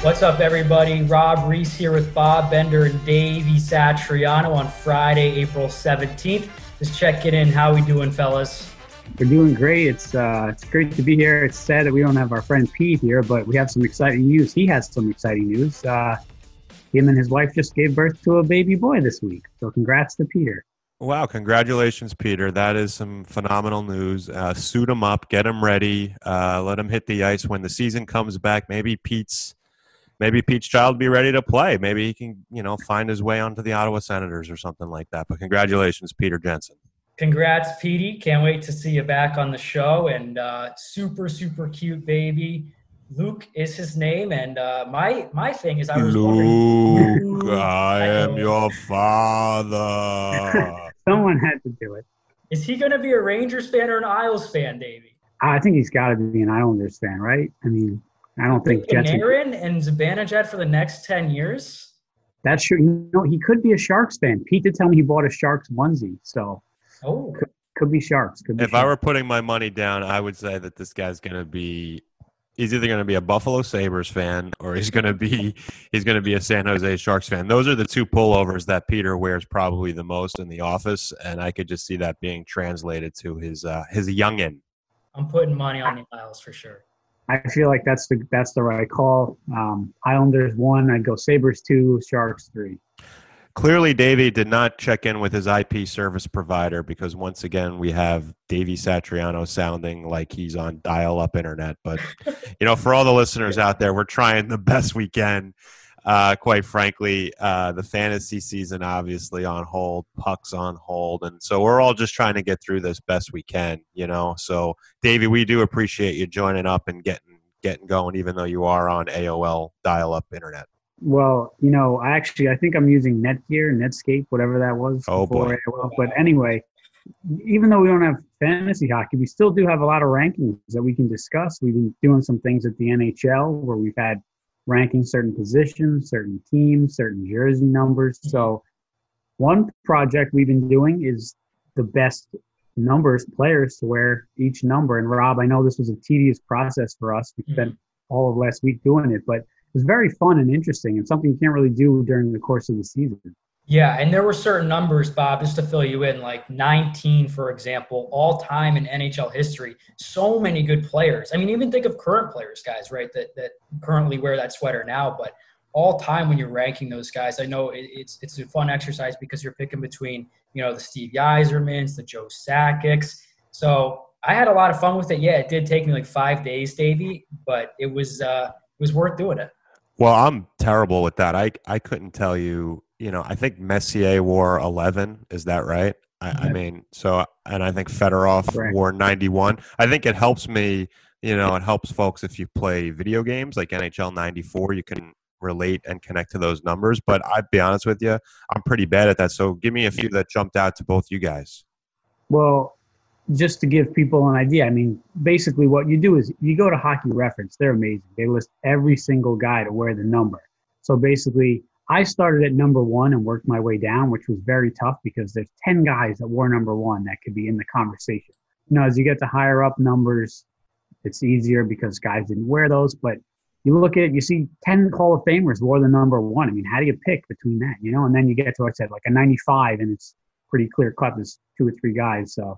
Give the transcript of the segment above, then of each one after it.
What's up, everybody? Rob Reese here with Bob Bender and Davey Satriano on Friday, April 17th. Just checking in. How we doing, fellas? We're doing great. It's great to be here. It's sad that we don't have our friend Pete here, but we have some exciting news. He has some exciting news. Him and his wife just gave birth to a baby boy this week. So congrats to Peter. Wow, congratulations, Peter. That is some phenomenal news. Suit him up, get him ready, let him hit the ice when the season comes back. Maybe Pete's child will be ready to play. Maybe he can, find his way onto the Ottawa Senators or something like that. But congratulations, Peter Jensen. Congrats, Petey. Can't wait to see you back on the show. And super, super cute baby. Luke is his name. And my thing is I was wondering. Luke, I am your father. Someone had to do it. Is he going to be a Rangers fan or an Isles fan, Davey? I think he's got to be an Islanders fan, right? I mean, I don't think Jetson. Panarin and Zibanejad for the next 10 years? That's true. He could be a Sharks fan. Pete did tell me he bought a Sharks onesie, so could be Sharks. I were putting my money down, I would say that this guy's going to be – he's either going to be a Buffalo Sabres fan or he's going to be a San Jose Sharks fan. Those are the two pullovers that Peter wears probably the most in the office, and I could just see that being translated to his youngin. I'm putting money on the Isles for sure. I feel like that's the right call. Islanders 1, I'd go Sabres 2, Sharks 3. Clearly, Davey did not check in with his IP service provider because once again we have Davey Satriano sounding like he's on dial-up internet. But for all the listeners out there, we're trying the best we can. Quite frankly, the fantasy season obviously on hold, pucks on hold, and so we're all just trying to get through this best we can. So Davey, we do appreciate you joining up and getting going, even though you are on AOL dial-up internet. Well, I think I'm using Netgear, Netscape, whatever that was. Oh, boy. AOL. But anyway, even though we don't have fantasy hockey, we still do have a lot of rankings that we can discuss. We've been doing some things at the NHL where we've had ranking certain positions, certain teams, certain jersey numbers. So one project we've been doing is the best players to wear each number. And Rob, I know this was a tedious process for us. We spent all of last week doing it, but it was very fun and interesting and something you can't really do during the course of the season. Yeah, and there were certain numbers, Bob, just to fill you in, like 19, for example, all time in NHL history. So many good players. I mean, even think of current players, guys, right, that currently wear that sweater now. But all time when you're ranking those guys, I know it's a fun exercise because you're picking between, the Steve Yzermans, the Joe Sakic's. So I had a lot of fun with it. Yeah, it did take me like 5 days, Davey, but it was worth doing it. Well, I'm terrible with that. I couldn't tell you. I think Messier wore 11. Is that right? I mean, and I think Fedorov wore 91. I think it helps me, it helps folks if you play video games like NHL 94. You can relate and connect to those numbers. But I'd be honest with you, I'm pretty bad at that. So give me a few that jumped out to both you guys. Well, just to give people an idea, I mean, basically what you do is you go to Hockey Reference. They're amazing. They list every single guy to wear the number. So basically, I started at number 1 and worked my way down, which was very tough because there's 10 guys that wore number 1 that could be in the conversation. As you get to higher up numbers, it's easier because guys didn't wear those. But you look at it, you see 10 Hall of Famers wore the number 1. I mean, how do you pick between that, And then you get to, like I said, like a 95, and it's pretty clear cut. There's 2 or 3 guys, so.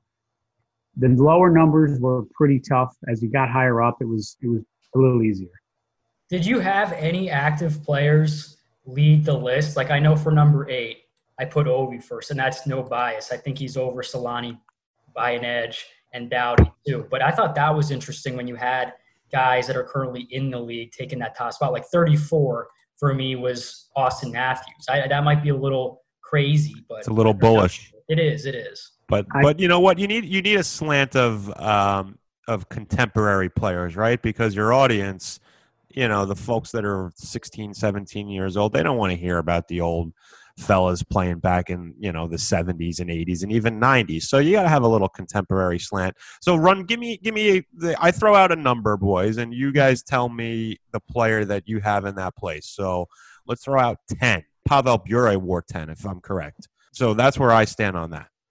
The lower numbers were pretty tough. As you got higher up, it was a little easier. Did you have any active players lead the list? Like I know for number 8, I put Ovi first, and that's no bias. I think he's over Solani by an edge and Doughty too. But I thought that was interesting when you had guys that are currently in the league taking that top spot. Like 34 for me was Austin Matthews. That might be a little crazy, but it's a little bullish. It is. But you know what? You need a slant of contemporary players, right? Because your audience, the folks that are 16, 17 years old, they don't want to hear about the old fellas playing back in, the 70s and 80s and even 90s. So you got to have a little contemporary slant. So give me I throw out a number, boys, and you guys tell me the player that you have in that place. So let's throw out 10. Pavel Bure wore 10, if I'm correct. So that's where I stand on that.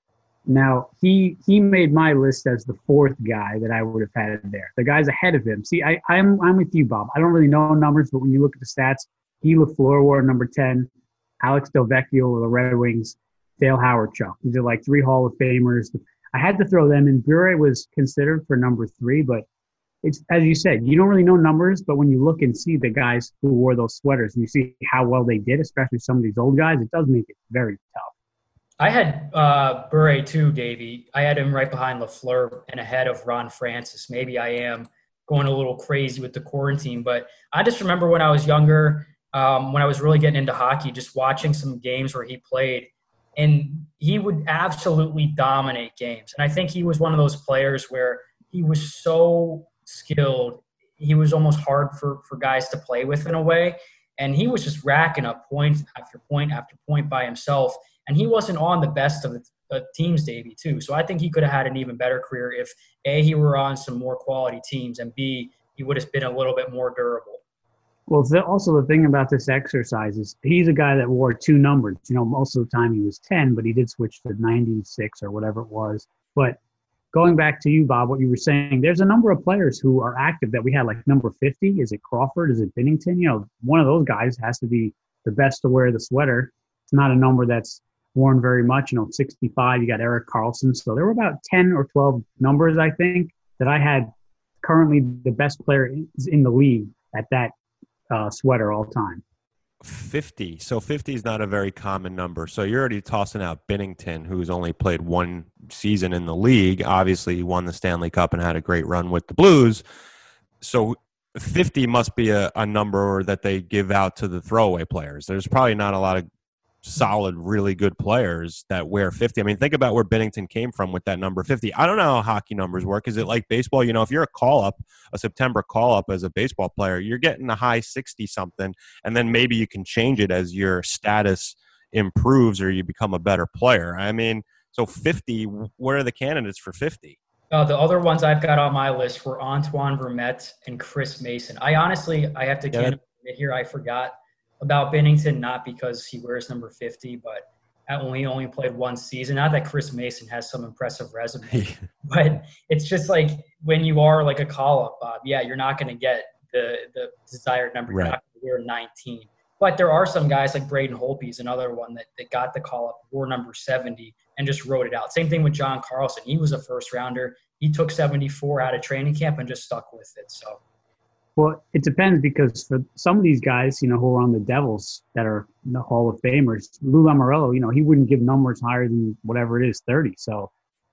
Now he made my list as the fourth guy that I would have had there. The guys ahead of him. See, I'm with you, Bob. I don't really know numbers, but when you look at the stats, Guy Lafleur wore number 10, Alex Delvecchio of the Red Wings, Dale Howard Chuck. These are like three Hall of Famers. I had to throw them in. Bure was considered for number 3, but it's as you said, you don't really know numbers, but when you look and see the guys who wore those sweaters and you see how well they did, especially some of these old guys, it does make it very tough. I had Bure too, Davey. I had him right behind Lafleur and ahead of Ron Francis. Maybe I am going a little crazy with the quarantine, but I just remember when I was younger, when I was really getting into hockey, just watching some games where he played, and he would absolutely dominate games. And I think he was one of those players where he was so skilled, he was almost hard for guys to play with in a way. And he was just racking up point after point after point by himself. And he wasn't on the best of the teams, Davey, too. So I think he could have had an even better career if, A, he were on some more quality teams, and B, he would have been a little bit more durable. Well, also the thing about this exercise is he's a guy that wore 2 numbers. You know, most of the time he was 10, but he did switch to 96 or whatever it was. But going back to you, Bob, what you were saying, there's a number of players who are active that we had, like number 50. Is it Crawford? Is it Binnington? You know, one of those guys has to be the best to wear the sweater. It's not a number that's worn very much. You know, 65, you got Erik Karlsson. So there were about 10 or 12 numbers, I think, that I had currently the best player in the league at that sweater all time. 50. So 50 is not a very common number. So you're already tossing out Binnington, who's only played 1 season in the league. Obviously, he won the Stanley Cup and had a great run with the Blues. So 50 must be a number that they give out to the throwaway players. There's probably not a lot of solid, really good players that wear 50. I mean, think about where Binnington came from with that number 50. I don't know how hockey numbers work. Is it like baseball? You know, if you're a September call-up as a baseball player, you're getting a high 60-something, and then maybe you can change it as your status improves or you become a better player. I mean, so 50, what are the candidates for 50? The other ones I've got on my list were Antoine Vermette and Chris Mason. I have to admit here, I forgot about Binnington, not because he wears number 50, but he only played 1 season. Not that Chris Mason has some impressive resume, but it's just like when you are like a call-up, Bob, yeah, you're not going to get the desired number. You're not going to wear 19. But there are some guys like Braden Holtby's another one that got the call-up, wore number 70, and just wrote it out. Same thing with John Carlson. He was a first-rounder. He took 74 out of training camp and just stuck with it. So. Well, it depends because for some of these guys, you know, who are on the Devils that are in the Hall of Famers, Lou Lamoriello, you know, he wouldn't give numbers higher than whatever it is, 30. So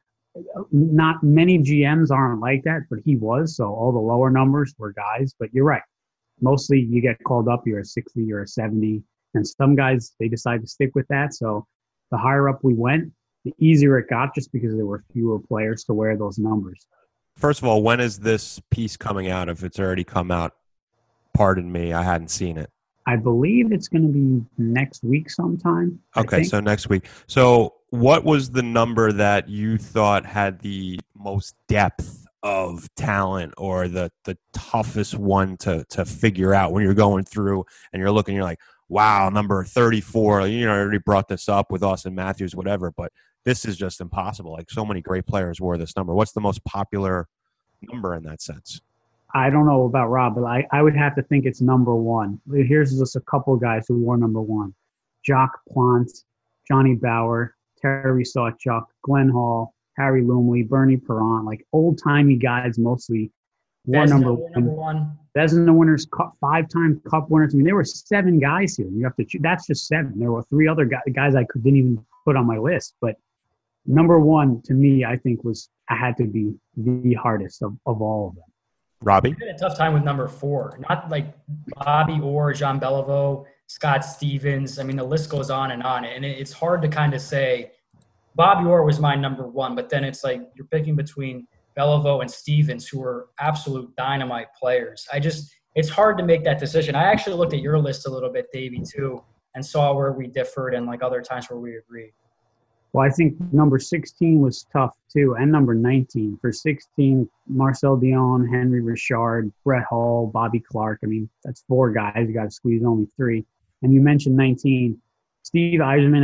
not many GMs aren't like that, but he was. So all the lower numbers were guys. But you're right. Mostly you get called up, you're a 60, you're a 70. And some guys, they decide to stick with that. So the higher up we went, the easier it got just because there were fewer players to wear those numbers. First of all, when is this piece coming out? If it's already come out, pardon me, I hadn't seen it. I believe it's going to be next week sometime. Okay, so next week. So what was the number that you thought had the most depth of talent or the toughest one to figure out when you're going through and you're looking, you're like, wow, number 34, you know, I already brought this up with Austin Matthews, whatever, but this is just impossible. Like so many great players wore this number. What's the most popular number in that sense? I don't know about Rob, but I would have to think it's number 1. Here's just a couple of guys who wore number 1. Jacques Plante, Johnny Bower, Terry Sawchuk, Glenn Hall, Harry Lumley, Bernie Perron, like old-timey guys mostly wore number 1. Vezina winners, 5-time Cup winners. I mean, there were 7 guys here. You have to choose. That's just 7. There were 3 other guys I didn't even put on my list, but number 1 to me, I think had to be the hardest of all of them. Robbie? I had a tough time with number 4. Not like Bobby Orr, Jean Beliveau, Scott Stevens. I mean, the list goes on. And it's hard to kind of say Bobby Orr was my number 1, but then it's like you're picking between Beliveau and Stevens, who are absolute dynamite players. It's hard to make that decision. I actually looked at your list a little bit, Davey, too, and saw where we differed and like other times where we agreed. Well, I think number 16 was tough too, and number 19. For 16, Marcel Dion, Henry Richard, Brett Hull, Bobby Clark. I mean, that's 4 guys. You got to squeeze only 3. And you mentioned 19. Steve Yzerman and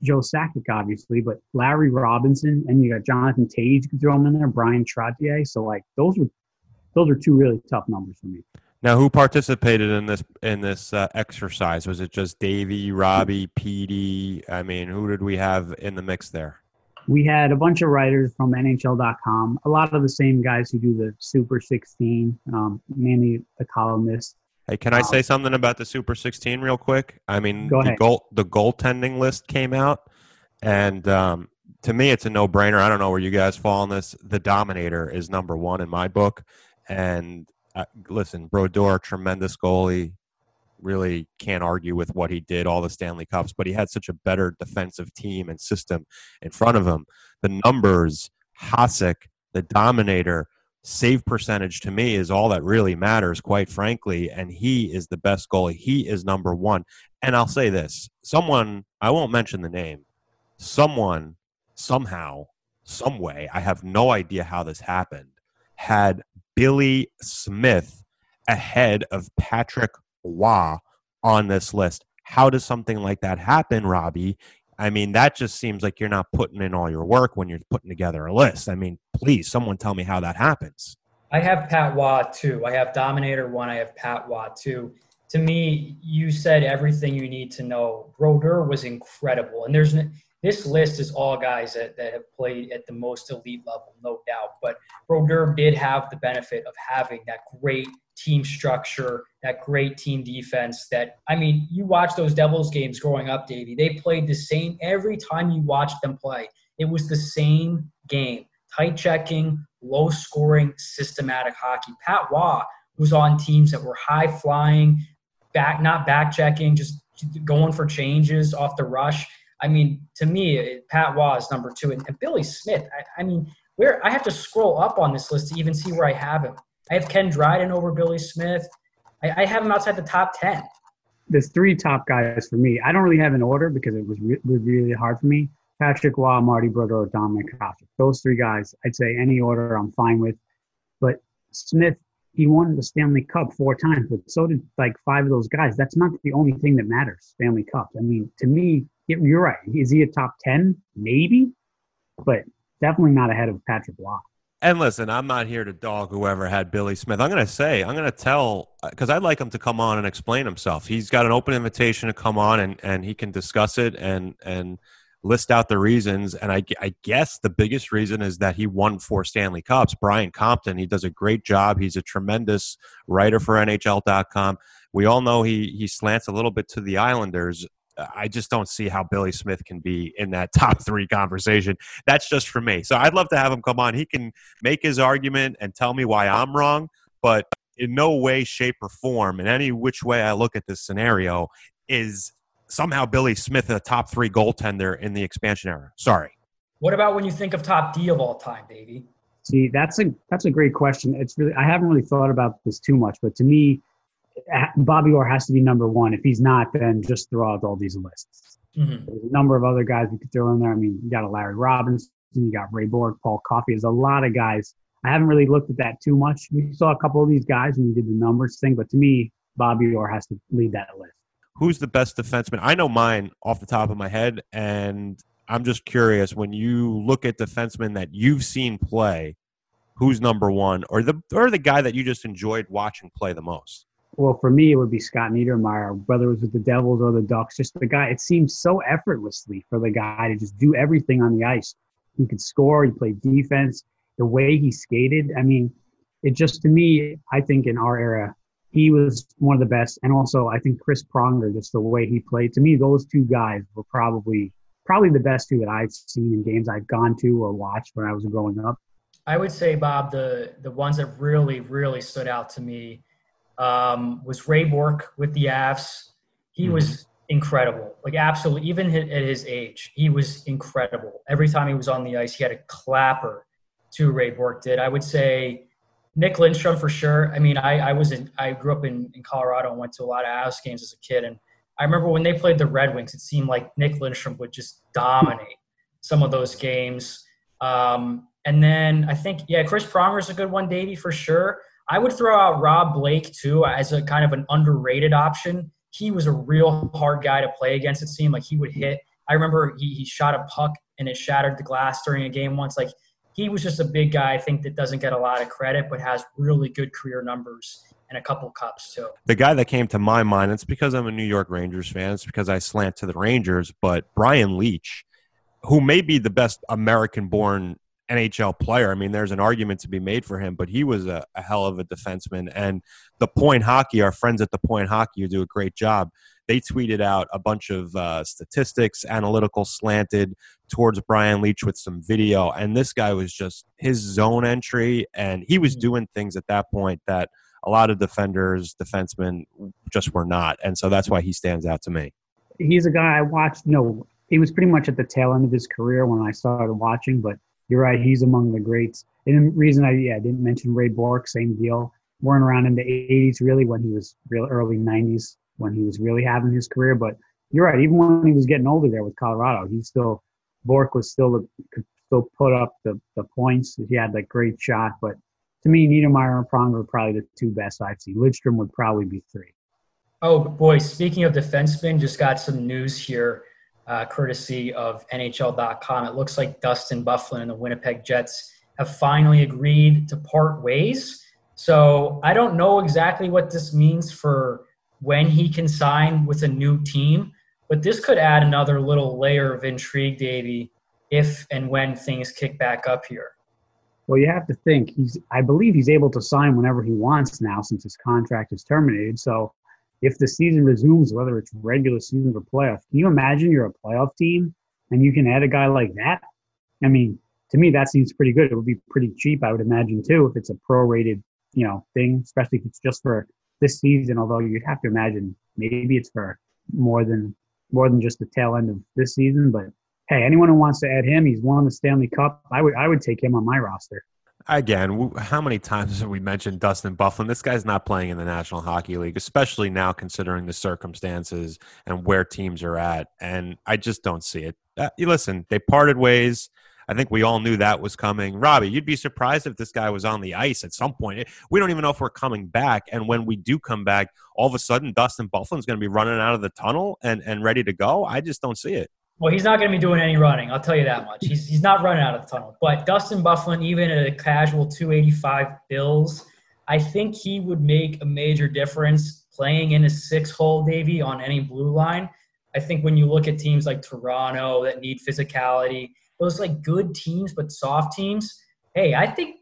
Joe Sakic, obviously, but Larry Robinson, and you got Jonathan Tage, you could throw him in there, Brian Trottier. So like those are two really tough numbers for me. Now, who participated in this exercise? Was it just Davey, Robbie, Petey? I mean, who did we have in the mix there? We had a bunch of writers from NHL.com, a lot of the same guys who do the Super 16, mainly the columnists. Hey, can I say something about the Super 16 real quick? I mean, the goaltending list came out, and to me, it's a no-brainer. I don't know where you guys fall on this. The Dominator is number one in my book, and listen, Brodeur, tremendous goalie. Really can't argue with what he did, all the Stanley Cups, but he had such a better defensive team and system in front of him. The numbers, Hasek, the Dominator, save percentage to me is all that really matters, quite frankly, and he is the best goalie. He is number one. And I'll say this, someone, I won't mention the name, someone, somehow, some way, I have no idea how this happened, had Billy Smith ahead of Patrick Roy on this list. How does something like that happen, Robbie? I mean, that just seems like you're not putting in all your work when you're putting together a list. I mean, please, someone tell me how that happens. I have Pat Roy, too. I have Dominator 1. I have Pat Roy, 2. To me, you said everything you need to know. Brodeur was incredible. And this list is all guys that have played at the most elite level, no doubt. But Brodeur did have the benefit of having that great team structure, that great team defense. You watch those Devils games growing up, Davey. They played the same every time you watched them play. It was the same game. Tight checking, low scoring, systematic hockey. Pat Roy was on teams that were high flying, not back checking, just going for changes off the rush. I mean, to me, Pat Roy is number 2. And Billy Smith, I have to scroll up on this list to even see where I have him. I have Ken Dryden over Billy Smith. I have him outside the top 10. There's 3 top guys for me. I don't really have an order because it was really hard for me. Patrick Roy, Marty Brodeur, Dominic Hasek. Those 3 guys, I'd say any order I'm fine with. But Smith, he won the Stanley Cup 4 times, but so did like 5 of those guys. That's not the only thing that matters, Stanley Cup. I mean, to me, you're right. Is he a top 10? Maybe, but definitely not ahead of Patrick Roy. And listen, I'm not here to dog whoever had Billy Smith. I'm going to tell, because I'd like him to come on and explain himself. He's got an open invitation to come on and he can discuss it and list out the reasons. And I guess the biggest reason is that he won 4 Stanley Cups. Brian Compton, he does a great job. He's a tremendous writer for NHL.com. We all know he slants a little bit to the Islanders. I just don't see how Billy Smith can be in that top 3 conversation. That's just for me. So I'd love to have him come on. He can make his argument and tell me why I'm wrong, but in no way, shape, or form, in any which way I look at this scenario, is somehow Billy Smith a top 3 goaltender in the expansion era. Sorry. What about when you think of top D of all time, Davey? See, that's a great question. I haven't really thought about this too much, but to me, Bobby Orr has to be number 1. If he's not, then just throw out all these lists. Mm-hmm. There's a number of other guys we could throw in there. I mean, you got a Larry Robinson, you got Ray Borg, Paul Coffey. There's a lot of guys. I haven't really looked at that too much. We saw a couple of these guys when we did the numbers thing, but to me, Bobby Orr has to lead that list. Who's the best defenseman? I know mine off the top of my head, and I'm just curious, when you look at defensemen that you've seen play, who's number 1, or the guy that you just enjoyed watching play the most? Well, for me, it would be Scott Niedermayer, whether it was with the Devils or the Ducks. Just the guy, it seems so effortlessly for the guy to just do everything on the ice. He could score, he played defense, the way he skated. I mean, it just, to me, I think in our era, he was one of the best. And also, I think Chris Pronger, just the way he played. To me, those 2 guys were probably the best 2 that I've seen in games I've gone to or watched when I was growing up. I would say, Bob, the ones that really, really stood out to me was Ray Bork with the Avs. He was incredible. Like, absolutely. Even at his age, he was incredible. Every time he was on the ice, he had a clapper to Ray Bork did. I would say Nick Lindstrom for sure. I mean, I grew up in Colorado and went to a lot of Avs games as a kid. And I remember when they played the Red Wings, it seemed like Nick Lindstrom would just dominate some of those games. And then I think, Chris Pronger is a good one, Davey, for sure. I would throw out Rob Blake, too, as a kind of an underrated option. He was a real hard guy to play against. It seemed like he would hit. I remember he shot a puck and it shattered the glass during a game once. Like, he was just a big guy, I think, that doesn't get a lot of credit, but has really good career numbers and a couple cups too. The guy that came to my mind, it's because I'm a New York Rangers fan. It's because I slant to the Rangers, but Brian Leetch, who may be the best American-born NHL player. I mean, there's an argument to be made for him, but he was a hell of a defenseman. And the Point Hockey, our friends at the Point Hockey, who do a great job, they tweeted out a bunch of statistics, analytical slanted towards Brian Leetch with some video. And this guy was just his zone entry, and he was doing things at that point that a lot of defensemen just were not. And so that's why he stands out to me. He's a guy I watched. He was pretty much at the tail end of his career when I started watching, but you're right, he's among the greats. And the reason I didn't mention Ray Bourque, same deal. Weren't around in the 80s, really, when he was real early 90s, when he was really having his career. But you're right, even when he was getting older there with Colorado, Bourque was could still put up the points. He had that great shot. But to me, Niedermayer and Pronger are probably the two best I've seen. Lidstrom would probably be three. Oh, boy, speaking of defensemen, just got some news here. Courtesy of NHL.com. It looks like Dustin Byfuglien and the Winnipeg Jets have finally agreed to part ways. So I don't know exactly what this means for when he can sign with a new team, but this could add another little layer of intrigue, Davey, if and when things kick back up here. Well, you have to think I believe he's able to sign whenever he wants now since his contract is terminated. So if the season resumes, whether it's regular season or playoff, can you imagine you're a playoff team and you can add a guy like that? I mean, to me, that seems pretty good. It would be pretty cheap, I would imagine, too, if it's a prorated, thing, especially if it's just for this season, although you'd have to imagine maybe it's for more than just the tail end of this season. But, hey, anyone who wants to add him, he's won the Stanley Cup. I would take him on my roster. Again, how many times have we mentioned Dustin Byfuglien? This guy's not playing in the National Hockey League, especially now considering the circumstances and where teams are at. And I just don't see it. Listen, they parted ways. I think we all knew that was coming. Robbie, you'd be surprised if this guy was on the ice at some point. We don't even know if we're coming back. And when we do come back, all of a sudden Dustin Byfuglien's going to be running out of the tunnel and ready to go. I just don't see it. Well, he's not going to be doing any running. I'll tell you that much. He's not running out of the tunnel. But Dustin Byfuglien, even at a casual 285 bills, I think he would make a major difference playing in a 6-hole, Davey, on any blue line. I think when you look at teams like Toronto that need physicality, those like good teams but soft teams, hey, I think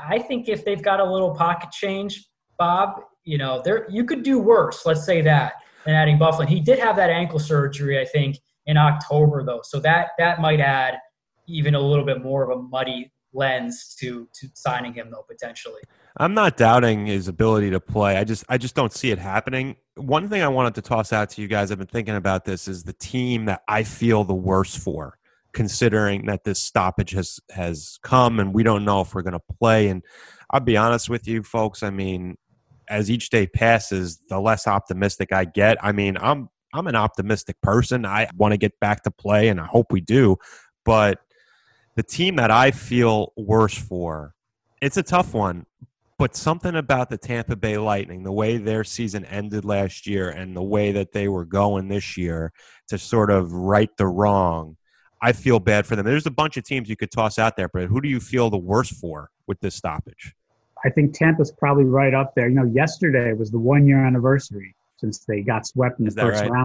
if they've got a little pocket change, Bob, you could do worse. Let's say that than adding Byfuglien. He did have that ankle surgery, I think, in October, though. So that might add even a little bit more of a muddy lens to signing him, though, potentially. I'm not doubting his ability to play. I just don't see it happening. One thing I wanted to toss out to you guys, I've been thinking about this, is the team that I feel the worst for, considering that this stoppage has come and we don't know if we're going to play. And I'll be honest with you, folks. I mean, as each day passes, the less optimistic I get. I mean, I'm an optimistic person. I want to get back to play, and I hope we do. But the team that I feel worse for, it's a tough one, but something about the Tampa Bay Lightning, the way their season ended last year and the way that they were going this year to sort of right the wrong, I feel bad for them. There's a bunch of teams you could toss out there, but who do you feel the worst for with this stoppage? I think Tampa's probably right up there. Yesterday was the 1-year anniversary since they got swept in the first round.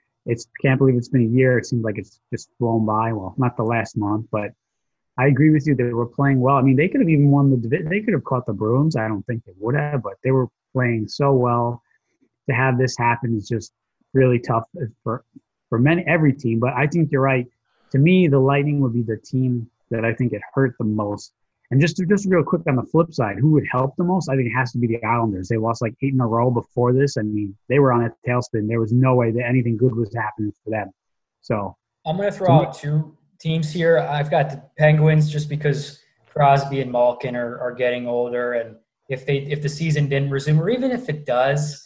Can't believe it's been a year. It seems like it's just flown by. Well, not the last month, but I agree with you. They were playing well. I mean, they could have even won the division. They could have caught the Bruins. I don't think they would have, but they were playing so well. To have this happen is just really tough for every team. But I think you're right. To me, the Lightning would be the team that I think it hurt the most. And just real quick on the flip side, who would help the most? I think it has to be the Islanders. They lost like 8 in a row before this. I mean, they were on a tailspin. There was no way that anything good was happening for them. So I'm going to throw out two teams here. I've got the Penguins just because Crosby and Malkin are getting older. And if the season didn't resume, or even if it does,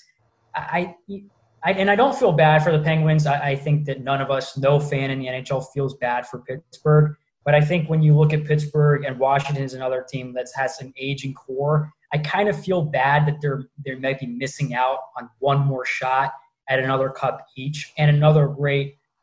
I don't feel bad for the Penguins. I think that none of us, no fan in the NHL, feels bad for Pittsburgh. But I think when you look at Pittsburgh and Washington is another team that has an aging core, I kind of feel bad that they might be missing out on one more shot at another cup each and another great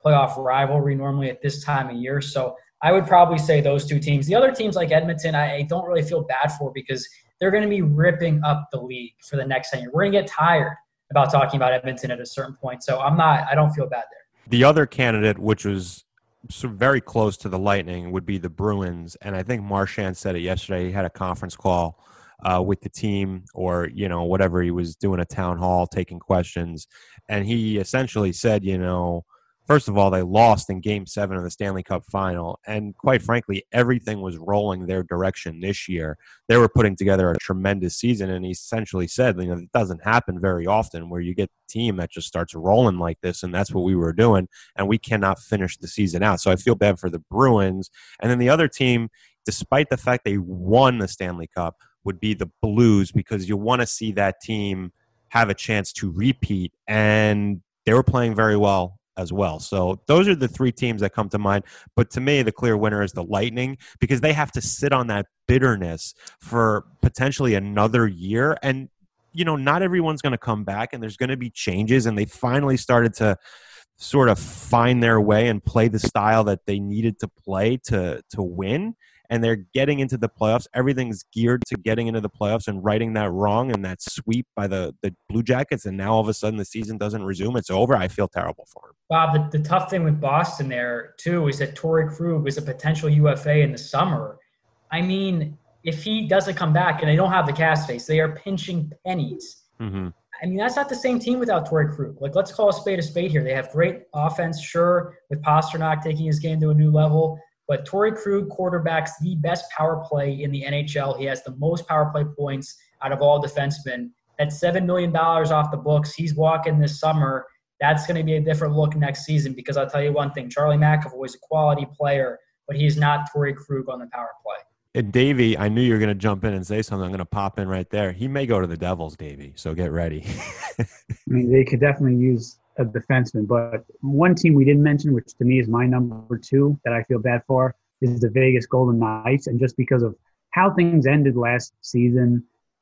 playoff rivalry normally at this time of year. So I would probably say those two teams. The other teams like Edmonton, I don't really feel bad for because they're going to be ripping up the league for the next 10 years. We're going to get tired about talking about Edmonton at a certain point. So I don't feel bad there. The other candidate, which was very close to the Lightning, would be the Bruins. And I think Marchand said it yesterday. He had a conference call with the team, or, whatever. He was doing a town hall, taking questions. And he essentially said, first of all, they lost in Game 7 of the Stanley Cup Final, and quite frankly, everything was rolling their direction this year. They were putting together a tremendous season, and he essentially said, it doesn't happen very often where you get a team that just starts rolling like this, and that's what we were doing, and we cannot finish the season out. So I feel bad for the Bruins. And then the other team, despite the fact they won the Stanley Cup, would be the Blues, because you want to see that team have a chance to repeat, and they were playing very well as well. So those are the three teams that come to mind. But to me, the clear winner is the Lightning, because they have to sit on that bitterness for potentially another year. And, not everyone's going to come back, and there's going to be changes. And they finally started to sort of find their way and play the style that they needed to play to win. And they're getting into the playoffs. Everything's geared to getting into the playoffs and righting that wrong and that sweep by the Blue Jackets. And now all of a sudden the season doesn't resume. It's over. I feel terrible for him. Bob, the tough thing with Boston there, too, is that Torrey Krug is a potential UFA in the summer. I mean, if he doesn't come back and they don't have the cap space, they are pinching pennies. Mm-hmm. I mean, that's not the same team without Torrey Krug. Let's call a spade here. They have great offense, sure, with Pasternak taking his game to a new level. But Torrey Krug quarterbacks the best power play in the NHL. He has the most power play points out of all defensemen. That's $7 million off the books. He's walking this summer. That's going to be a different look next season, because I'll tell you one thing. Charlie McAvoy is a quality player, but he is not Torrey Krug on the power play. And Davey, I knew you were going to jump in and say something. I'm going to pop in right there. He may go to the Devils, Davey, so get ready. I mean, they could definitely use a defenseman, but one team we didn't mention, which to me is my number 2 that I feel bad for, is the Vegas Golden Knights. And just because of how things ended last season,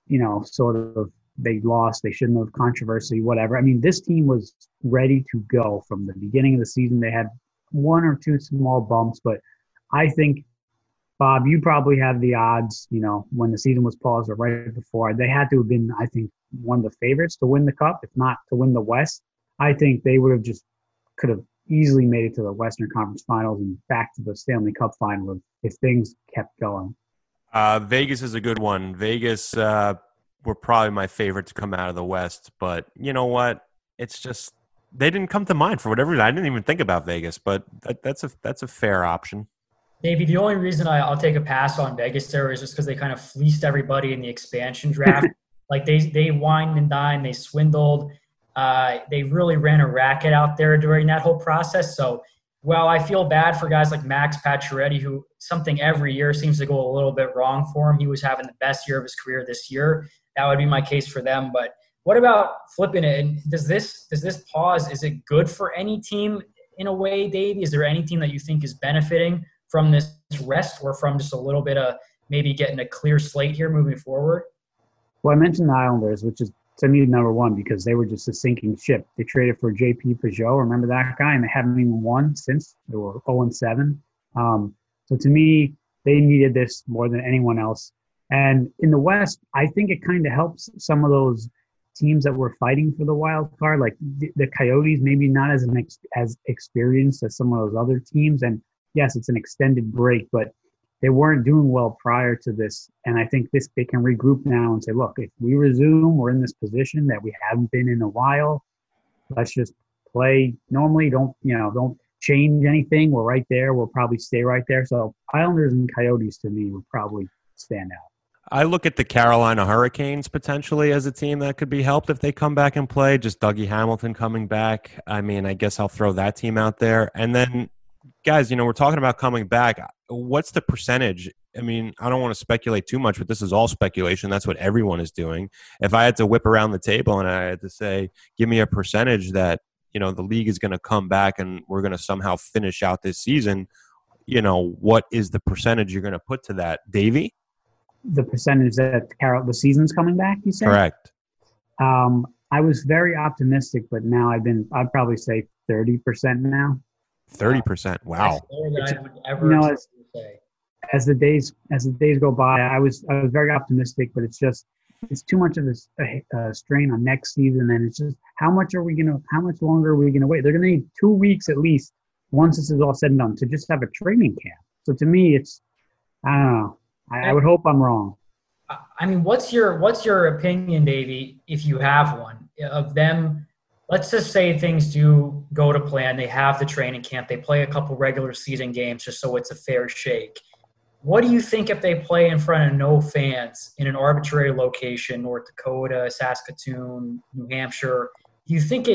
sort of they lost, they shouldn't have, controversy, whatever. I mean, this team was ready to go from the beginning of the season. They had 1 or 2 small bumps, but I think, Bob, you probably have the odds, when the season was paused or right before. They had to have been, I think, one of the favorites to win the Cup, if not to win the West. I think they could have easily made it to the Western Conference Finals and back to the Stanley Cup Final if things kept going. Vegas is a good one. Vegas were probably my favorite to come out of the West, but you know what? It's just they didn't come to mind for whatever reason. I didn't even think about Vegas, but that's a fair option. Davey, the only reason I'll take a pass on Vegas there is just because they kind of fleeced everybody in the expansion draft. They wined and dined, they swindled. They really ran a racket out there during that whole process. So, I feel bad for guys like Max Pacioretty, who something every year seems to go a little bit wrong for him. He was having the best year of his career this year. That would be my case for them. But what about flipping it? And does this pause, is it good for any team in a way, Davey? Is there any team that you think is benefiting from this rest, or from just a little bit of maybe getting a clear slate here moving forward? Well, I mentioned the Islanders, which is to me number 1, because they were just a sinking ship. They traded for JP Peugeot, remember that guy, and they haven't even won since. They were 0-7. So to me, they needed this more than anyone else. And in the West, I think it kind of helps some of those teams that were fighting for the wild card, like the Coyotes, maybe not as experienced as some of those other teams. And yes, it's an extended break, but they weren't doing well prior to this. And I think they can regroup now and say, look, if we resume, we're in this position that we haven't been in a while. Let's just play normally. Don't change anything. We're right there. We'll probably stay right there. So Islanders and Coyotes to me would probably stand out. I look at the Carolina Hurricanes potentially as a team that could be helped if they come back and play. Just Dougie Hamilton coming back. I mean, I guess I'll throw that team out there. And then, guys, we're talking about coming back. What's the percentage? I mean, I don't want to speculate too much, but this is all speculation. That's what everyone is doing. If I had to whip around the table and I had to say, give me a percentage that, the league is going to come back and we're going to somehow finish out this season, what is the percentage you're going to put to that? Davey? The percentage that the season's coming back, you said? Correct. I was very optimistic, but now I'd probably say 30% now. 30%. Wow. That's more than I would ever You know, say. as the days go by, I was very optimistic, but it's too much of a strain on next season, and it's just how much longer are we gonna wait? They're gonna need 2 weeks at least once this is all said and done to just have a training camp. So to me, I don't know. I would hope I'm wrong. I mean, what's your opinion, Davey, if you have one, of them? Let's just say things do go to plan. They have the training camp. They play a couple regular season games just so it's a fair shake. What do you think if they play in front of no fans in an arbitrary location, North Dakota, Saskatoon, New Hampshire? Do you think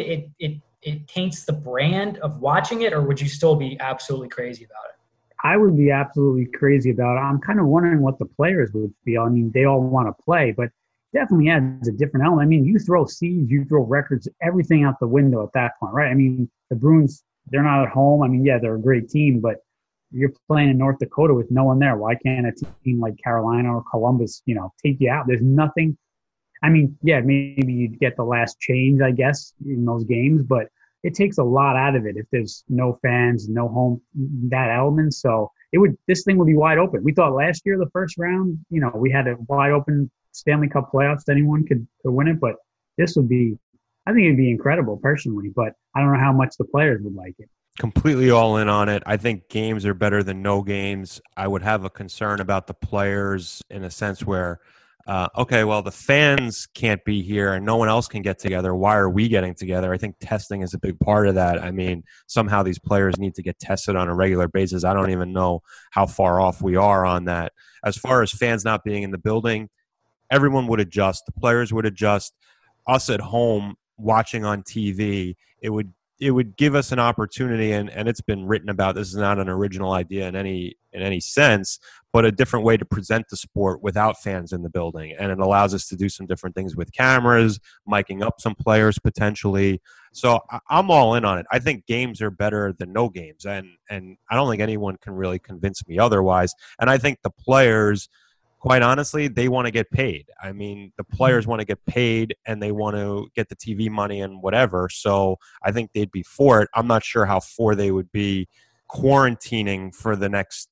it taints the brand of watching it, or would you still be absolutely crazy about it? I would be absolutely crazy about it. I'm kind of wondering what the players would feel. I mean, they all want to play, but definitely adds a different element. I mean, you throw seeds, you throw records, everything out the window at that point, right? I mean, the Bruins, they're not at home. I mean, yeah, they're a great team, but you're playing in North Dakota with no one there. Why can't a team like Carolina or Columbus, take you out? There's nothing. I mean, yeah, maybe you'd get the last change, I guess, in those games, but it takes a lot out of it if there's no fans, no home, that element. So this thing would be wide open. We thought last year, the first round, we had a wide open Stanley Cup playoffs. Anyone could win it, but this would be, I think it'd be incredible personally, but I don't know how much the players would like it. Completely all in on it. I think games are better than no games. I would have a concern about the players in a sense where, okay, well, the fans can't be here and no one else can get together. Why are we getting together? I think testing is a big part of that. I mean, somehow these players need to get tested on a regular basis. I don't even know how far off we are on that. As far as fans not being in the building, everyone would adjust. The players would adjust. Us at home watching on TV, it would give us an opportunity, and it's been written about. This is not an original idea in any sense, but a different way to present the sport without fans in the building. And it allows us to do some different things with cameras, miking up some players potentially. So I'm all in on it. I think games are better than no games, and I don't think anyone can really convince me otherwise. And I think the players, quite honestly, they want to get paid. I mean, the players want to get paid and they want to get the TV money and whatever. So I think they'd be for it. I'm not sure how for they would be quarantining for the next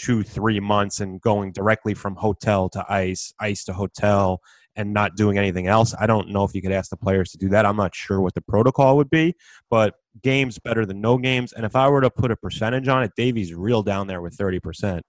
2-3 months and going directly from hotel to ice to hotel and not doing anything else. I don't know if you could ask the players to do that. I'm not sure what the protocol would be, but games better than no games. And if I were to put a percentage on it, Davey's real down there with 30%.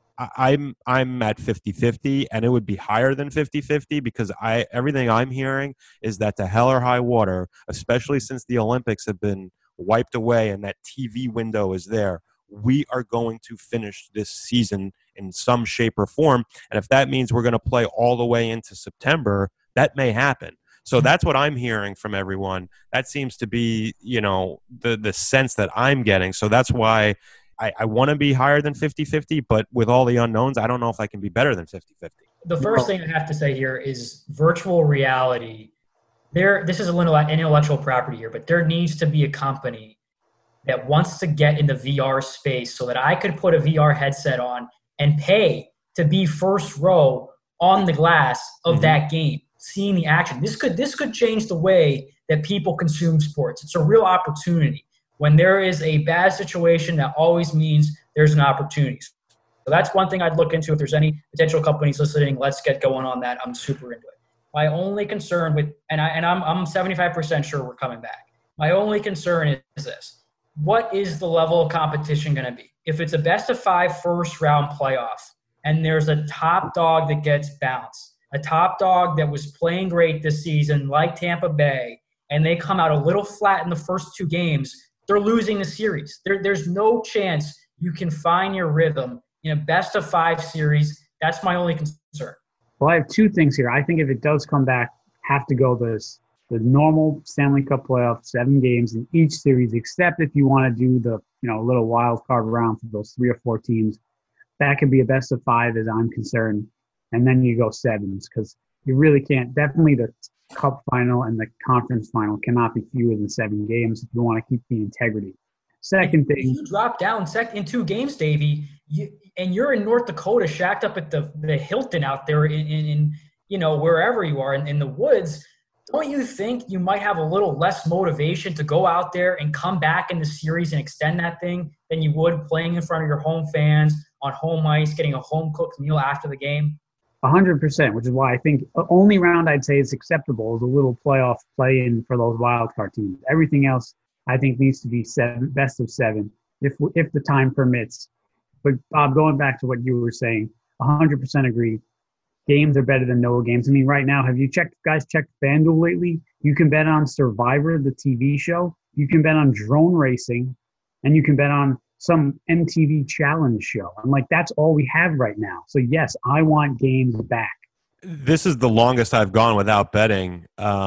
I'm at 50-50, and it would be higher than 50-50 because everything I'm hearing is that to hell or high water, especially since the Olympics have been wiped away and that TV window is there, we are going to finish this season in some shape or form. And if that means we're going to play all the way into September, that may happen. So that's what I'm hearing from everyone. That seems to be, the sense that I'm getting. So that's why I want to be higher than 50-50, but with all the unknowns, I don't know if I can be better than 50-50. The first thing I have to say here is virtual reality. This is an intellectual property here, but there needs to be a company that wants to get in the VR space so that I could put a VR headset on and pay to be first row on the glass of that game, seeing the action. This could change the way that people consume sports. It's a real opportunity. When there is a bad situation, that always means there's an opportunity. So that's one thing I'd look into. If there's any potential companies listening, let's get going on that. I'm super into it. My only concern I'm 75% sure we're coming back. My only concern is this. What is the level of competition going to be? If it's a best of 5 first round playoff and there's a top dog that gets bounced, a top dog that was playing great this season like Tampa Bay, and they come out a little flat in the first 2 games, they're losing the series. There's no chance you can find your rhythm in a best of 5 series. That's my only concern. Well, I have 2 things here. I think if it does come back, have to go the normal Stanley Cup playoff, 7 games in each series, except if you want to do the little wild card round for those 3 or 4 teams. That could be a best of 5 as I'm concerned. And then you go 7s because you really can't. Definitely the Cup final and the conference final cannot be fewer than 7 games if you want to keep the integrity. Second thing, if you drop down in 2 games, Davey, and you're in North Dakota, shacked up at the Hilton out there in wherever you are in the woods, don't you think you might have a little less motivation to go out there and come back in the series and extend that thing than you would playing in front of your home fans on home ice, getting a home-cooked meal after the game? 100%, which is why I think the only round I'd say is acceptable is a little playoff play-in for those wild card teams. Everything else, I think, needs to be best of 7 if the time permits. But Bob, going back to what you were saying, 100% agree. Games are better than no games. I mean, right now, have you checked FanDuel lately? You can bet on Survivor, the TV show. You can bet on drone racing, and you can bet on some MTV challenge show. I'm like, that's all we have right now. So yes, I want games back. This is the longest I've gone without betting.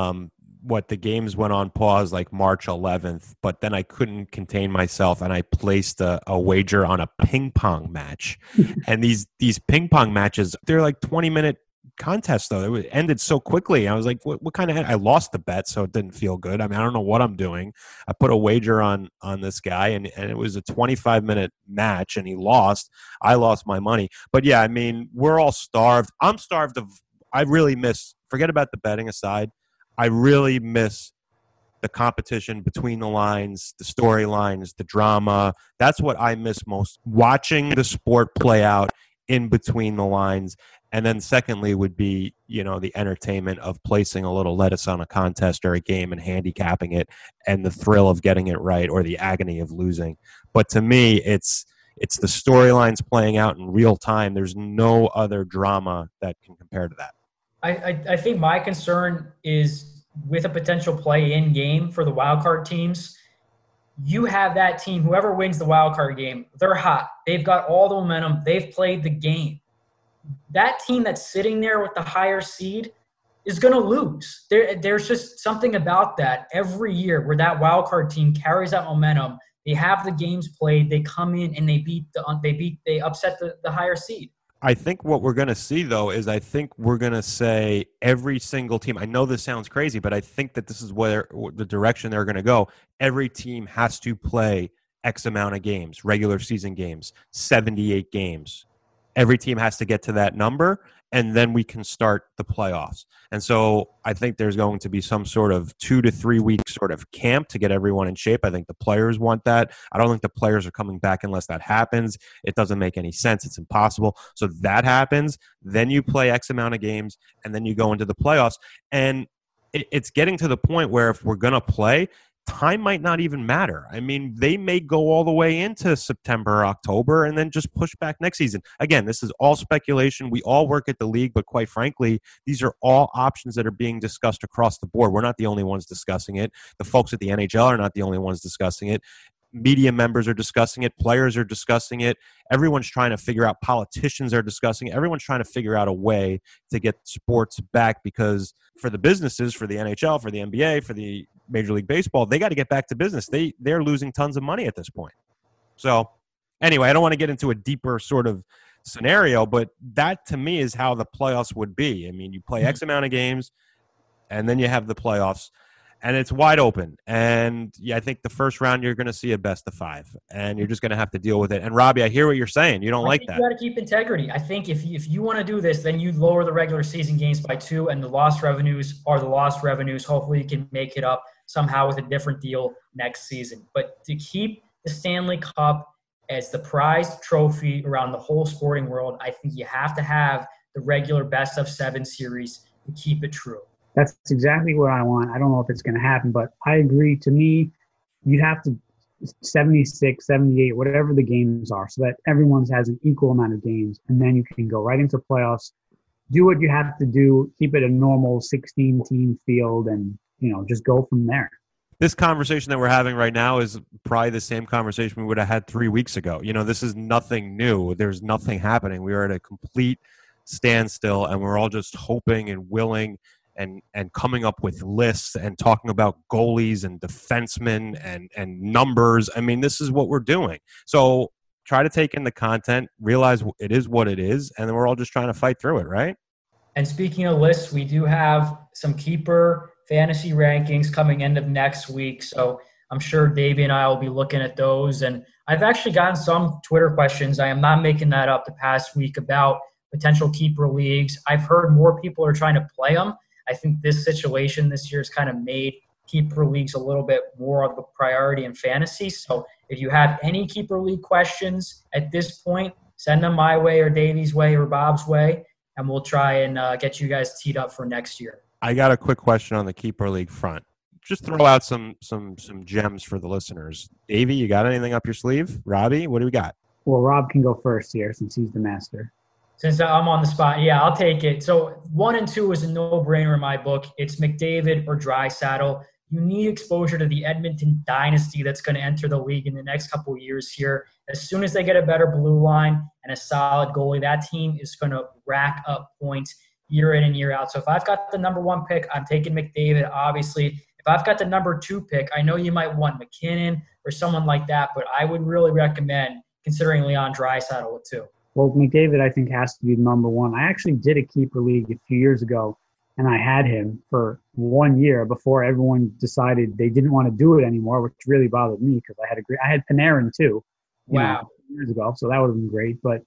The games went on pause like March 11th, but then I couldn't contain myself and I placed a wager on a ping pong match. And these ping pong matches, they're like 20-minute contests though. It ended so quickly. I was like, what kind of, I lost the bet, so it didn't feel good. I mean, I don't know what I'm doing. I put a wager on this guy and it was a 25-minute match and he lost. I lost my money. But yeah, I mean, we're all starved. I'm starved I really miss, forget about the betting aside, I really miss the competition between the lines, the storylines, the drama. That's what I miss most, watching the sport play out in between the lines. And then secondly would be, the entertainment of placing a little lettuce on a contest or a game and handicapping it and the thrill of getting it right or the agony of losing. But to me, it's the storylines playing out in real time. There's no other drama that can compare to that. I think my concern is with a potential play-in game for the wildcard teams, you have that team, whoever wins the wildcard game, they're hot. They've got all the momentum. They've played the game. That team that's sitting there with the higher seed is going to lose. There's just something about that every year where that wildcard team carries that momentum. They have the games played. They come in and they upset the higher seed. I think what we're going to see, though, is I think we're going to say every single team. I know this sounds crazy, but I think that this is where the direction they're going to go. Every team has to play X amount of games, regular season games, 78 games. Every team has to get to that number, and then we can start the playoffs. And so I think there's going to be some sort of 2 to 3 week sort of camp to get everyone in shape. I think the players want that. I don't think the players are coming back unless that happens. It doesn't make any sense. It's impossible. So that happens. Then you play X amount of games, and then you go into the playoffs. And it's getting to the point where if we're going to play, time might not even matter. I mean, they may go all the way into September or October and then just push back next season. Again, this is all speculation. We all work at the league, but quite frankly, these are all options that are being discussed across the board. We're not the only ones discussing it. The folks at the NHL are not the only ones discussing it. Media members are discussing it. Players are discussing it. Everyone's trying to figure out. Politicians are discussing it. Everyone's trying to figure out a way to get sports back, because for the businesses, for the NHL, for the NBA, for the Major League Baseball, they got to get back to business. They're losing tons of money at this point. So anyway, I don't want to get into a deeper sort of scenario, but that to me is how the playoffs would be. I mean, you play X amount of games, and then you have the playoffs. And it's wide open. And yeah, I think the first round you're going to see a best of 5, and you're just going to have to deal with it. And Robbie, I hear what you're saying. You don't like that. You got to keep integrity. I think if you want to do this, then you lower the regular season games by 2, and the lost revenues are the lost revenues. Hopefully you can make it up somehow with a different deal next season. But to keep the Stanley Cup as the prized trophy around the whole sporting world, I think you have to have the regular best of 7 series to keep it true. That's exactly what I want. I don't know if it's going to happen, but I agree. To me, you have to 76, 78, whatever the games are, so that everyone has an equal amount of games, and then you can go right into playoffs, do what you have to do, keep it a normal 16-team field, and just go from there. This conversation that we're having right now is probably the same conversation we would have had 3 weeks ago. This is nothing new. There's nothing happening. We are at a complete standstill, and we're all just hoping and willing and coming up with lists and talking about goalies and defensemen and numbers. I mean, this is what we're doing. So try to take in the content, realize it is what it is, and then we're all just trying to fight through it, right? And speaking of lists, we do have some keeper fantasy rankings coming end of next week. So I'm sure Davey and I will be looking at those. And I've actually gotten some Twitter questions. I am not making that up the past week about potential keeper leagues. I've heard more people are trying to play them. I think this situation this year has kind of made keeper leagues a little bit more of a priority in fantasy. So if you have any keeper league questions at this point, send them my way or Davey's way or Bob's way, and we'll try and get you guys teed up for next year. I got a quick question on the keeper league front. Just throw out some gems for the listeners. Davey, you got anything up your sleeve? Robbie, what do we got? Well, Rob can go first here since he's the master. Since I'm on the spot, yeah, I'll take it. So 1 and 2 is a no-brainer in my book. It's McDavid or Draisaitl. You need exposure to the Edmonton dynasty that's going to enter the league in the next couple of years here. As soon as they get a better blue line and a solid goalie, that team is going to rack up points year in and year out. So if I've got the number 1 pick, I'm taking McDavid, obviously. If I've got the number 2 pick, I know you might want McKinnon or someone like that, but I would really recommend considering Leon Draisaitl with 2. Well, McDavid, I think, has to be number 1. I actually did a keeper league a few years ago, and I had him for 1 year before everyone decided they didn't want to do it anymore, which really bothered me because I had Panarin too, Wow, years ago, so that would have been great. But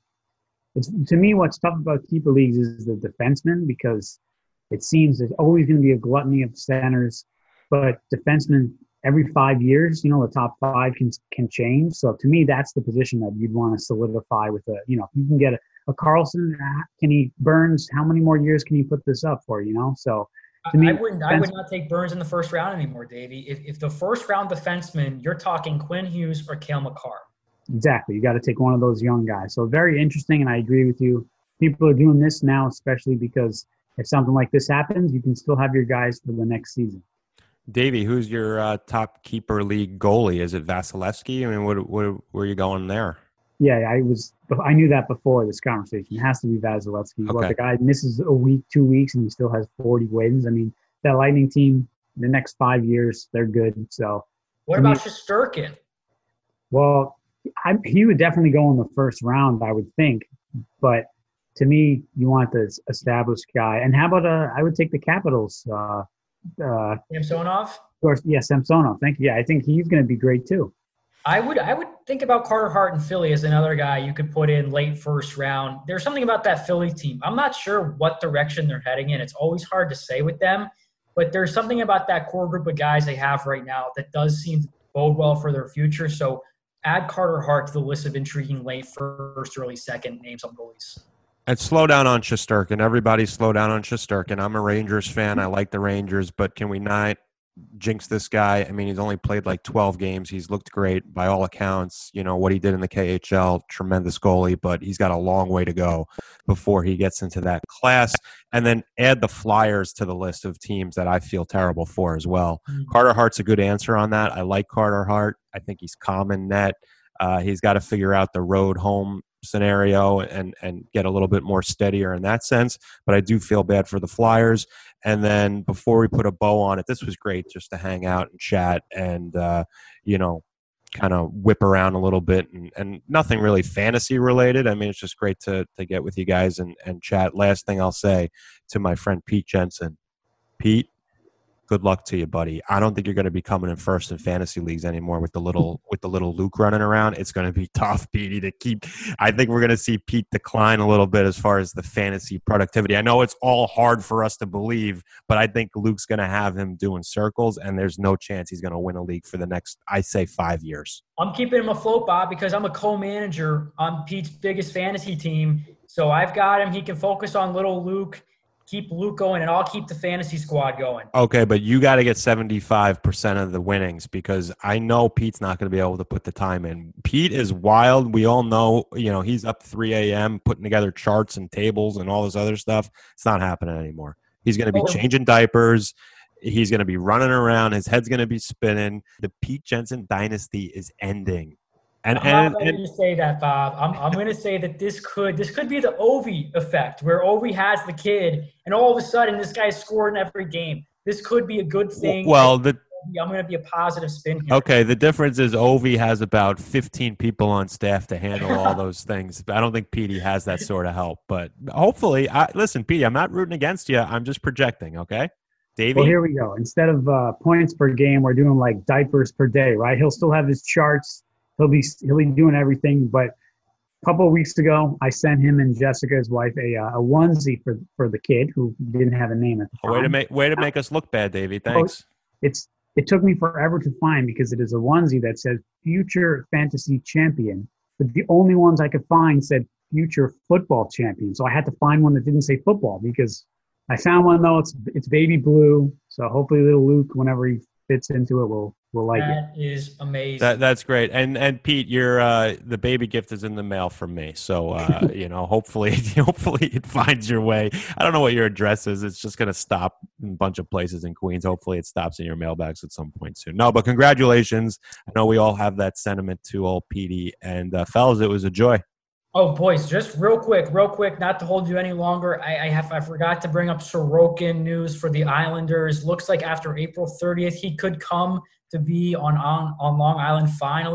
to me, what's tough about keeper leagues is the defensemen, because it seems there's always going to be a gluttony of centers, but defensemen every 5 years, the top 5 can change. So to me, that's the position that you'd want to solidify with if you can get a Carlson, Burns, how many more years can you put this up for, So to me, I would not take Burns in the first round anymore, Davey. If the first round defenseman, you're talking Quinn Hughes or Cale Makar. Exactly. You got to take one of those young guys. So very interesting, and I agree with you. People are doing this now, especially because if something like this happens, you can still have your guys for the next season. Davey, who's your top keeper league goalie? Is it Vasilevsky? I mean, where are you going there? Yeah, I knew that before this conversation. It has to be Vasilevsky. Okay. Well, the guy misses a week, 2 weeks, and he still has 40 wins. I mean, that Lightning team, the next 5 years, they're good. So, what about Shesterkin? Well, he would definitely go in the first round, I would think. But to me, you want this established guy. And how about I would take the Capitals. Samsonov? Of course, yeah, Samsonov. Thank you. Yeah, I think he's going to be great too. I would think about Carter Hart in Philly as another guy you could put in late first round. There's something about that Philly team. I'm not sure what direction they're heading in. It's always hard to say with them, but there's something about that core group of guys they have right now that does seem to bode well for their future. So add Carter Hart to the list of intriguing late first, early second names on goalies. And slow down on Shesterkin. Everybody slow down on Shesterkin. I'm a Rangers fan. I like the Rangers, but can we not jinx this guy? I mean, he's only played like 12 games. He's looked great by all accounts. What he did in the KHL, tremendous goalie, but he's got a long way to go before he gets into that class. And then add the Flyers to the list of teams that I feel terrible for as well. Carter Hart's a good answer on that. I like Carter Hart. I think he's calm in net. He's got to figure out the road home scenario and get a little bit more steadier in that sense, but I do feel bad for the Flyers. And then before we put a bow on it, this was great just to hang out and chat and kind of whip around a little bit and nothing really fantasy related. I mean, it's just great to get with you guys and chat. Last thing I'll say to my friend Pete Jensen. Pete, good luck to you, buddy. I don't think you're going to be coming in first in fantasy leagues anymore with the little Luke running around. It's going to be tough, Petey, to keep. I think we're going to see Pete decline a little bit as far as the fantasy productivity. I know it's all hard for us to believe, but I think Luke's going to have him doing circles, and there's no chance he's going to win a league for the next, I say, 5 years. I'm keeping him afloat, Bob, because I'm a co-manager on Pete's biggest fantasy team. So I've got him. He can focus on little Luke. Keep Luke going, and I'll keep the fantasy squad going. Okay, but you got to get 75% of the winnings because I know Pete's not going to be able to put the time in. Pete is wild. We all know, he's up 3 a.m. putting together charts and tables and all this other stuff. It's not happening anymore. He's going to be changing diapers. He's going to be running around. His head's going to be spinning. The Pete Jensen dynasty is ending. I'm not going to say that, Bob. I'm going to say that this could be the Ovi effect, where Ovi has the kid, and all of a sudden this guy's scoring every game. This could be a good thing. Well, I'm going to be a positive spin here. Okay, the difference is Ovi has about 15 people on staff to handle all those things. I don't think Petey has that sort of help, but hopefully, listen, Petey, I'm not rooting against you. I'm just projecting, okay? Davey? Well, here we go. Instead of points per game, we're doing like diapers per day, right? He'll still have his charts. He'll be doing everything, but couple of weeks ago, I sent him and Jessica, his wife, a onesie for the kid who didn't have a name at the time. Way to make us look bad, Davey. Thanks. It took me forever to find because it is a onesie that says future fantasy champion, but the only ones I could find said future football champion. So I had to find one that didn't say football because I found one though. It's baby blue. So hopefully little Luke, whenever he fits into it, will like it. That is amazing. That's great. And Pete, the baby gift is in the mail from me. So hopefully it finds your way. I don't know what your address is. It's just gonna stop in a bunch of places in Queens. Hopefully it stops in your mailbags at some point soon. No, but congratulations. I know we all have that sentiment to old Petey. And fellas, it was a joy. Oh, boys, just real quick, not to hold you any longer. I forgot to bring up Sorokin news for the Islanders. Looks like after April 30th, he could come to be on Long Island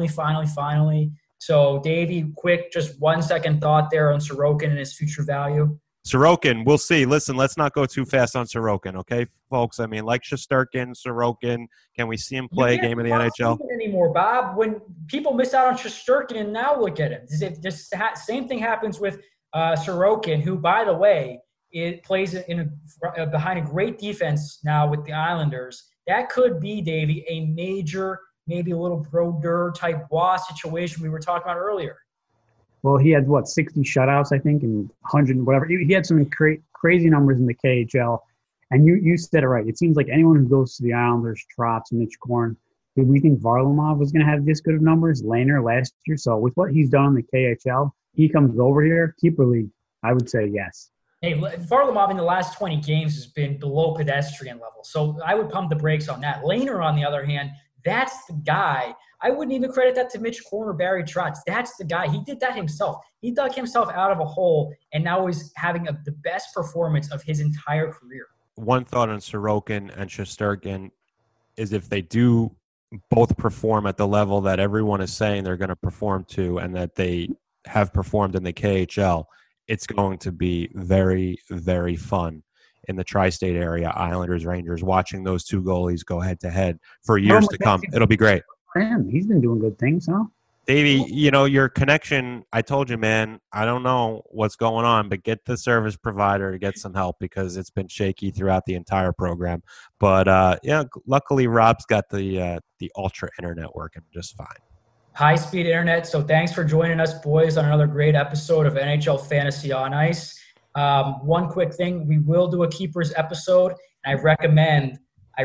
finally. So, Davey, quick, just 1 second thought there on Sorokin and his future value. Sorokin, we'll see. Listen, let's not go too fast on Sorokin, okay, folks? I mean, like Shesterkin, Sorokin, can we see him play a game in the NHL? Anymore, Bob. When people miss out on Shesterkin, and now look at him. Same thing happens with Sorokin, who, by the way, it plays behind a great defense now with the Islanders. That could be, Davey, a major, maybe a little Brodeur type boss situation we were talking about earlier. Well, he had, 60 shutouts, I think, and 100 whatever. He had some crazy numbers in the KHL. And you said it right. It seems like anyone who goes to the Islanders, Trotz, Mitch Korn, did we think Varlamov was going to have this good of numbers? Lehner last year. So with what he's done in the KHL, he comes over here, keeper league, I would say yes. Hey, Varlamov in the last 20 games has been below pedestrian level. So I would pump the brakes on that. Lehner, on the other hand, that's the guy. I wouldn't even credit that to Mitch Korn or Barry Trotz. That's the guy. He did that himself. He dug himself out of a hole, and now he's having the best performance of his entire career. One thought on Sorokin and Shesterkin is if they do both perform at the level that everyone is saying they're going to perform to and that they have performed in the KHL, it's going to be very, very fun in the tri-state area, Islanders, Rangers, watching those two goalies go head-to-head for years to come. It'll be great. He's been doing good things, huh? Davey, your connection, I told you, man, I don't know what's going on, but get the service provider to get some help because it's been shaky throughout the entire program. But, luckily Rob's got the ultra internet working just fine. High-speed internet. So thanks for joining us, boys, on another great episode of NHL Fantasy on Ice. One quick thing, we will do a Keepers episode. I recommend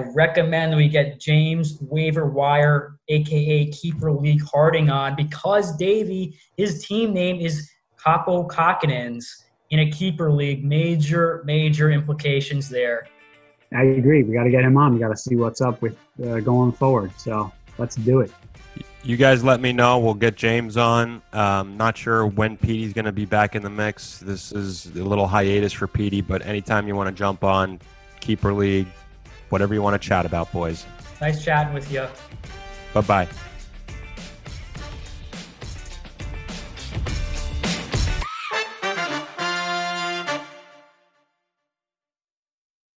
we get James Waiver Wire, a.k.a. Keeper League Harding on because, Davey, his team name is Capo Kakkonens in a Keeper League. Major, major implications there. I agree. We got to get him on. We got to see what's up with going forward. So let's do it. You guys let me know. We'll get James on. Not sure when Petey's going to be back in the mix. This is a little hiatus for Petey, but anytime you want to jump on, Keeper League, whatever you want to chat about, boys. Nice chatting with you. Bye-bye.